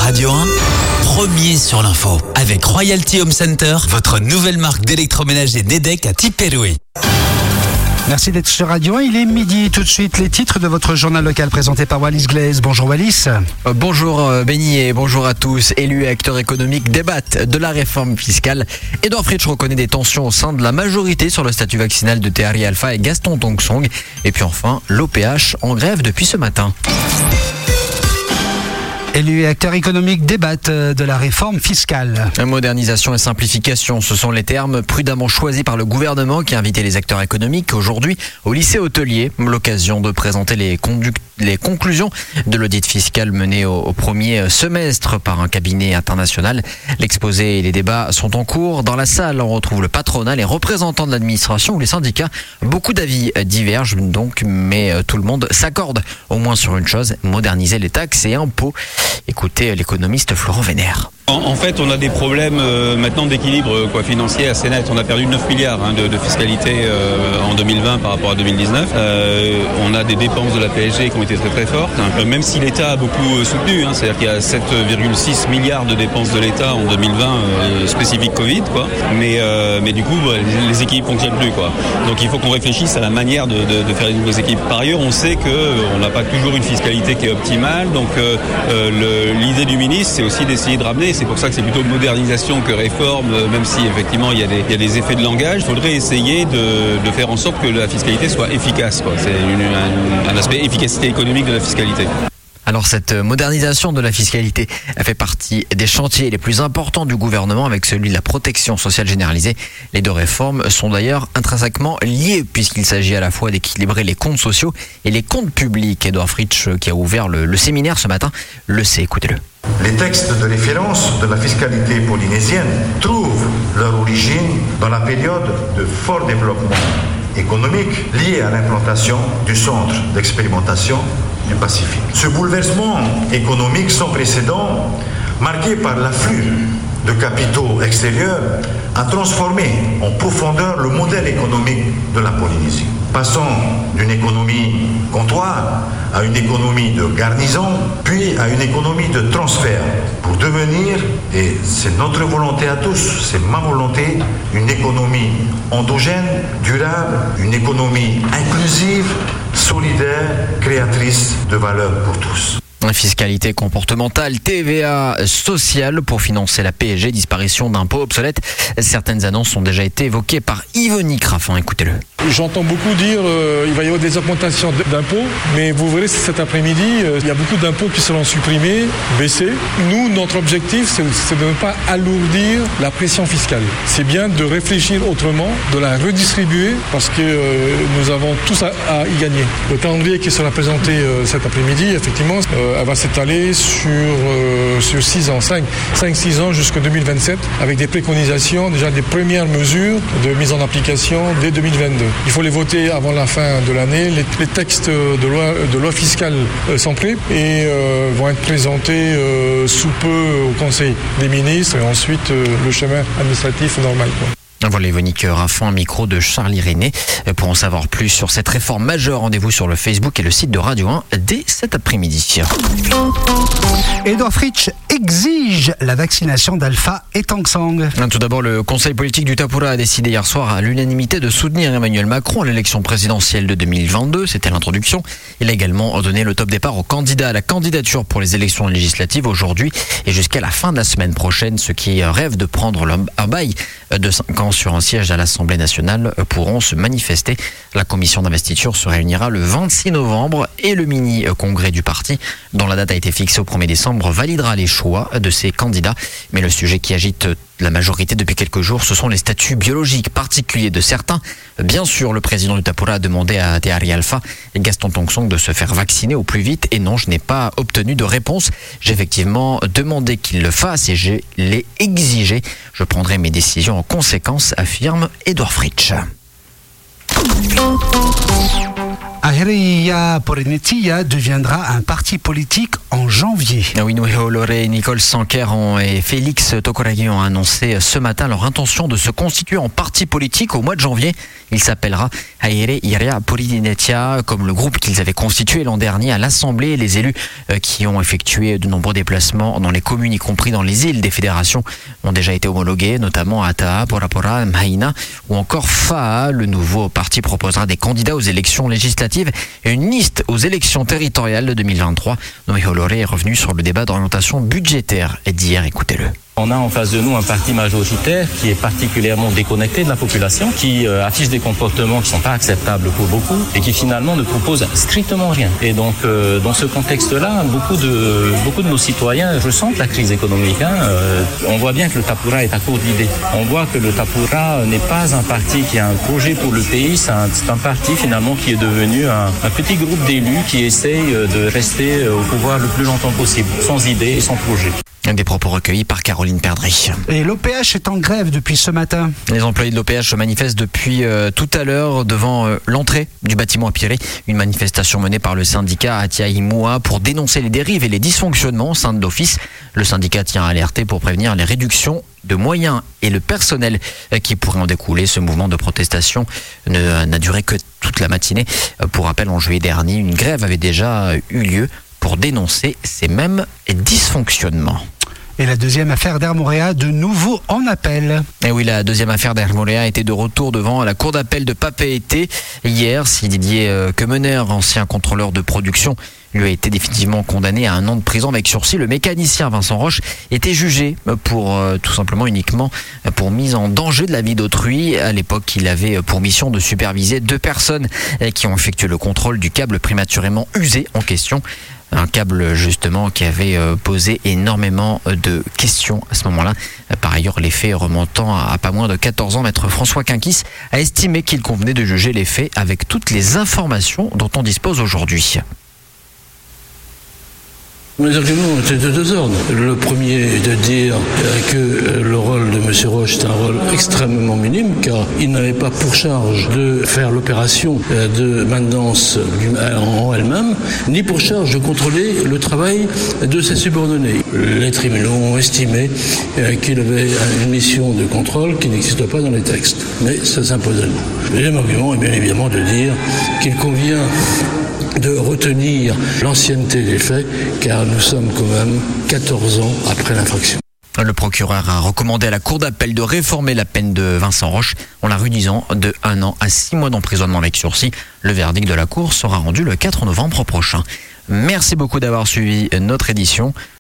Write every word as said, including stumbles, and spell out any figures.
Radio un, premier sur l'info. Avec Royalty Home Center, votre nouvelle marque d'électroménager Nedec à Tiperoué. Merci d'être sur Radio un, il est midi. Tout de suite, les titres de votre journal local présenté par Wallis Glaise. Bonjour Wallis. Euh, bonjour euh, Benny et bonjour à tous. Élus et acteurs économiques débattent de la réforme fiscale. Edouard Fritsch reconnaît des tensions au sein de la majorité sur le statut vaccinal de Tehari Alpha et Gaston Tongsong. Et puis enfin, l'O P H en grève depuis ce matin. Élus et acteurs économiques débattent de la réforme fiscale. Modernisation et simplification, ce sont les termes prudemment choisis par le gouvernement qui a invité les acteurs économiques aujourd'hui au lycée hôtelier. L'occasion de présenter les, conduc- les conclusions de l'audit fiscal mené au, au premier semestre par un cabinet international. L'exposé et les débats sont en cours. Dans la salle, on retrouve le patronat, les représentants de l'administration ou les syndicats. Beaucoup d'avis divergent donc, mais tout le monde s'accorde au moins sur une chose, moderniser les taxes et impôts. Écoutez l'économiste Florent Vénère. En, en fait, on a des problèmes euh, maintenant d'équilibre quoi, financier assez net. On a perdu neuf milliards hein, de, de fiscalité euh, en deux mille vingt par rapport à deux mille dix-neuf. Euh, on a des dépenses de la P S G qui ont été très très fortes. Hein, même si l'État a beaucoup euh, soutenu, hein, c'est-à-dire qu'il y a sept virgule six milliards de dépenses de l'État en deux mille vingt euh, spécifique Covid, quoi. Mais, euh, mais du coup, bah, les, les équipes ne fonctionnent plus, quoi. Donc il faut qu'on réfléchisse à la manière de, de, de faire les nouvelles équipes. Par ailleurs, on sait qu'on n'a pas toujours une fiscalité qui est optimale. Donc euh, euh, le, l'idée du ministre, c'est aussi d'essayer de ramener. C'est pour ça que c'est plutôt modernisation que réforme, même si effectivement il y a des, il y a des effets de langage. Il faudrait essayer de, de faire en sorte que la fiscalité soit efficace, quoi. C'est une, un, un aspect efficacité économique de la fiscalité. Alors cette modernisation de la fiscalité fait partie des chantiers les plus importants du gouvernement avec celui de la protection sociale généralisée. Les deux réformes sont d'ailleurs intrinsèquement liées puisqu'il s'agit à la fois d'équilibrer les comptes sociaux et les comptes publics. Edouard Fritsch, qui a ouvert le, le séminaire ce matin, le sait, écoutez-le. Les textes de référence de la fiscalité polynésienne trouvent leur origine dans la période de fort développement économique lié à l'implantation du centre d'expérimentation du Pacifique. Ce bouleversement économique sans précédent, marqué par l'afflux de capitaux extérieurs, a transformé en profondeur le modèle économique de la Polynésie. Passant d'une économie comptoir à une économie de garnison, puis à une économie de transfert, pour devenir, et c'est notre volonté à tous, c'est ma volonté, une économie endogène, durable, une économie inclusive, solidaire, créatrice de valeur pour tous. Fiscalité comportementale, T V A sociale pour financer la P S G, disparition d'impôts obsolètes. Certaines annonces ont déjà été évoquées par Yvonne Crafin, écoutez-le. J'entends beaucoup dire qu'il euh, va y avoir des augmentations d'impôts, mais vous verrez cet après-midi, euh, il y a beaucoup d'impôts qui seront supprimés, baissés. Nous, notre objectif, c'est, c'est de ne pas alourdir la pression fiscale. C'est bien de réfléchir autrement, de la redistribuer, parce que euh, nous avons tous à, à y gagner. Le calendrier qui sera présenté euh, cet après-midi, effectivement, euh, elle va s'étaler sur, euh, sur six ans, cinq six ans jusqu'en deux mille vingt-sept, avec des préconisations, déjà des premières mesures de mise en application dès deux mille vingt-deux. Il faut les voter avant la fin de l'année. Les, les textes de loi, de loi fiscale euh, sont prêts et euh, vont être présentés euh, sous peu au Conseil des ministres et ensuite euh, le chemin administratif normal, quoi. Voilà Yvonique Raffin, micro de Charlie René. Pour en savoir plus sur cette réforme majeure, rendez-vous sur le Facebook et le site de Radio un dès cet après-midi. Edouard Fritsch exige la vaccination d'Alpha et Tongsong. Tout d'abord, le Conseil politique du Tapura a décidé hier soir à l'unanimité de soutenir Emmanuel Macron à l'élection présidentielle de deux mille vingt-deux. C'était l'introduction. Il a également donné le top départ aux candidats à la candidature pour les élections législatives aujourd'hui et jusqu'à la fin de la semaine prochaine. Ceux qui rêvent de prendre un bail de cinq ans sur un siège à l'Assemblée nationale pourront se manifester. La commission d'investiture se réunira le vingt-six novembre et le mini-congrès du parti, dont la date a été fixée au premier décembre, validera les choix de ces candidats. Mais le sujet qui agite la majorité depuis quelques jours, ce sont les statuts biologiques particuliers de certains. Bien sûr, le président du Tapura a demandé à Tehari Alpha et Gaston Tongsong de se faire vacciner au plus vite. Et non, je n'ai pas obtenu de réponse. J'ai effectivement demandé qu'il le fasse et je l'ai exigé. Je prendrai mes décisions en conséquence, affirme Edouard Fritsch. Ahereia Porenetia deviendra un parti politique en janvier. Oui, Oloré, Nicole Sanquer et Félix Tokoragi ont annoncé ce matin leur intention de se constituer en parti politique au mois de janvier. Il s'appellera Ahereia Porenetia, comme le groupe qu'ils avaient constitué l'an dernier à l'Assemblée. Les élus qui ont effectué de nombreux déplacements dans les communes, y compris dans les îles des fédérations, ont déjà été homologués, notamment à Taha, Porapora, Mahina ou encore Faa. Le nouveau parti proposera des candidats aux élections législatives et une liste aux élections territoriales de deux mille vingt-trois. Noé Oloré est revenu sur le débat d'orientation budgétaire d'hier. Écoutez-le. On a en face de nous un parti majoritaire qui est particulièrement déconnecté de la population, qui euh, affiche des comportements qui ne sont pas acceptables pour beaucoup et qui finalement ne propose strictement rien. Et donc euh, dans ce contexte-là, beaucoup de, beaucoup de nos citoyens ressentent la crise économique. Hein. Euh, on voit bien que le Tapura est à court d'idées. On voit que le Tapura n'est pas un parti qui a un projet pour le pays, c'est un, c'est un parti finalement qui est devenu un, un petit groupe d'élus qui essayent de rester au pouvoir le plus longtemps possible, sans idées et sans projet. Des propos recueillis par Caroline Perdry. Et l'O P H est en grève depuis ce matin. Les employés de l'O P H se manifestent depuis euh, tout à l'heure devant euh, l'entrée du bâtiment à Pirée. Une manifestation menée par le syndicat Atiaïmoua pour dénoncer les dérives et les dysfonctionnements au sein de l'office. Le syndicat tient à alerter pour prévenir les réductions de moyens et le personnel qui pourraient en découler. Ce mouvement de protestation ne, n'a duré que toute la matinée. Pour rappel, en juillet dernier, une grève avait déjà eu lieu pour dénoncer ces mêmes dysfonctionnements. Et la deuxième affaire d'Air Moréa, de nouveau en appel. Et oui, la deuxième affaire d'Air Moréa était de retour devant la cour d'appel de Papeete. Hier, si Didier Kemener, ancien contrôleur de production, lui a été définitivement condamné à un an de prison avec sursis. Le mécanicien Vincent Roche était jugé pour euh, tout simplement uniquement pour mise en danger de la vie d'autrui. À l'époque, il avait pour mission de superviser deux personnes qui ont effectué le contrôle du câble prématurément usé en question. Un câble justement qui avait posé énormément de questions à ce moment-là. Par ailleurs, les faits remontant à pas moins de quatorze ans, maître François Quinquis a estimé qu'il convenait de juger les faits avec toutes les informations dont on dispose aujourd'hui. Les arguments étaient de deux ordres. Le premier est de dire que le rôle de M. Roche est un rôle extrêmement minime, car il n'avait pas pour charge de faire l'opération de maintenance en elle-même, ni pour charge de contrôler le travail de ses subordonnés. Les tribunaux ont estimé qu'il avait une mission de contrôle qui n'existe pas dans les textes, mais ça s'impose à nous. Le deuxième argument est bien évidemment de dire qu'il convient de retenir l'ancienneté des faits, car nous sommes quand même quatorze ans après l'infraction. Le procureur a recommandé à la cour d'appel de réformer la peine de Vincent Roche en la réduisant de un an à six mois d'emprisonnement avec sursis. Le verdict de la cour sera rendu le quatre novembre prochain. Merci beaucoup d'avoir suivi notre édition.